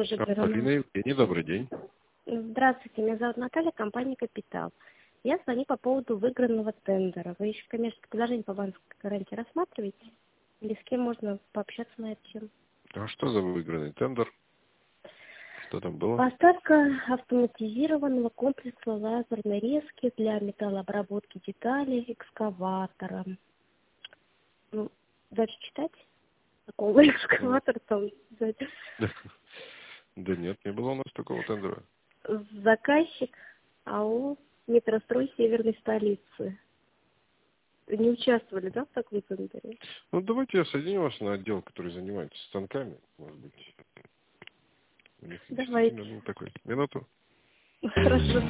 уже Полина Евгеньевна, добрый день. Здравствуйте, меня зовут Наталья, компания «Капитал». Я звоню по поводу выигранного тендера. Вы еще коммерческое предложение по банковской гарантии рассматриваете? Или с кем можно пообщаться на эту тему? А что за выигранный тендер? Что там было? Поставка автоматизированного комплекса лазерной резки для металлообработки деталей экскаватором. Ну, дальше читать? Какого экскаватора там? Да нет, не было у нас такого тендера. Заказчик АО «Метрострой Северной столицы». Не участвовали, да, в таком тендере? Ну, давайте я соединю вас на отдел, который занимается станками. Может быть, у них Давайте. действительно был такой. Минуту. Хорошо.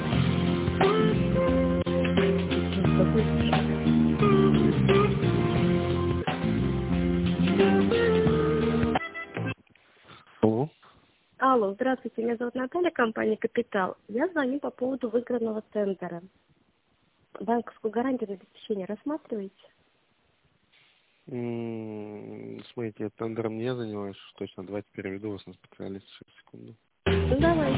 Алло. Алло, здравствуйте, меня зовут Наталья, компания «Капитал». Я звоню по поводу выигранного тендера. Банковскую гарантию на обеспечение рассматриваете? Смотрите, я тендером не занимаюсь уж точно. Давайте переведу вас на специалиста. Секунду. Ну, давай.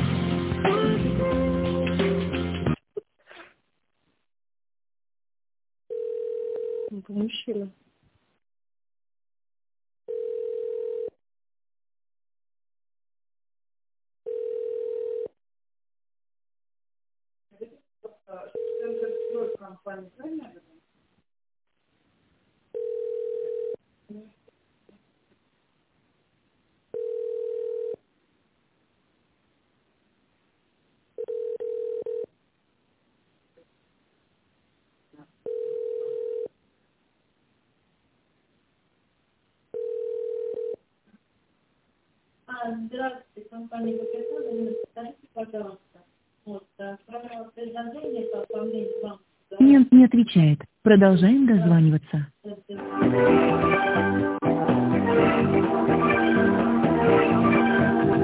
Мужчина. Здравствуйте, компания «Капитал». Скажите, пожалуйста, правила предложения по оформлению банка. Клиент не отвечает. Продолжаем дозваниваться.